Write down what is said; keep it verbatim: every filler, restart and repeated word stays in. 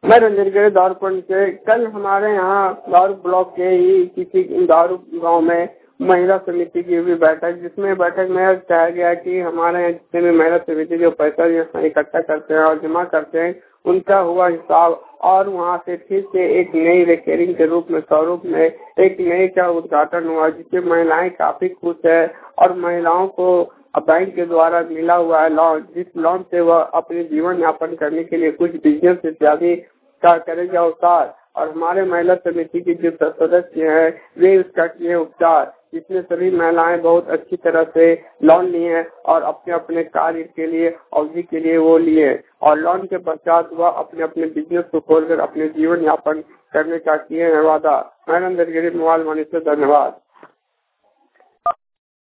मैं रंजन गिरी दारूपुर से। कल हमारे यहाँ दारू ब्लॉक के ही किसी दारू गांव में महिला समिति की हुई बैठक, जिसमें बैठक में कहा गया कि हमारे यहाँ जितने भी महिला समिति जो पैसा इकट्ठा करते हैं और जमा करते हैं उनका हुआ हिसाब, और वहाँ से फिर से एक नई रिकरिंग के रूप में स्वरूप में एक नई का उद्घाटन हुआ, जिससे महिलाएं काफी खुश है। और महिलाओं को बैंक के द्वारा मिला हुआ है लोन, जिस लोन से वह अपने जीवन यापन करने के लिए कुछ बिजनेस इत्यादि का करेगा उपचार। और हमारे महिला समिति के जो सदस्य हैं वे उसका किए उपचार, जिसमें सभी महिलाएं बहुत अच्छी तरह से लोन लिए हैं और अपने अपने कार्य के लिए अवधि के लिए वो लिए, और लोन के पश्चात वह अपने अपने बिजनेस को खोलकर अपने जीवन यापन करने का किए हैं वादा। मैं रंजन गिरी मोबाइल वाणी से, धन्यवाद।